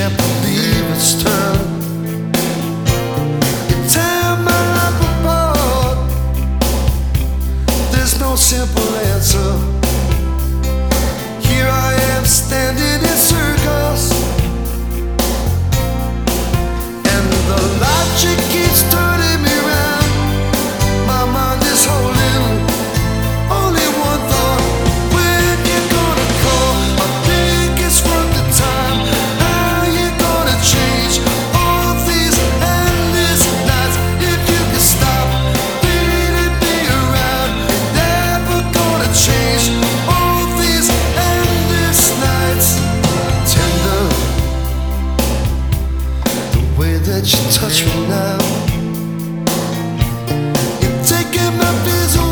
can't believe it's turn. You tear my life apart. There's no simple answer. Here I am standing in circles, and the logic keeps turning me round. My mind is holding only one thought: when you gonna call? I think it's worth the time. How you gonna change all these endless nights? If you can stop beating me around, you're never gonna change all these endless nights. Tender, the way that you touch me now, you're taking my fears away.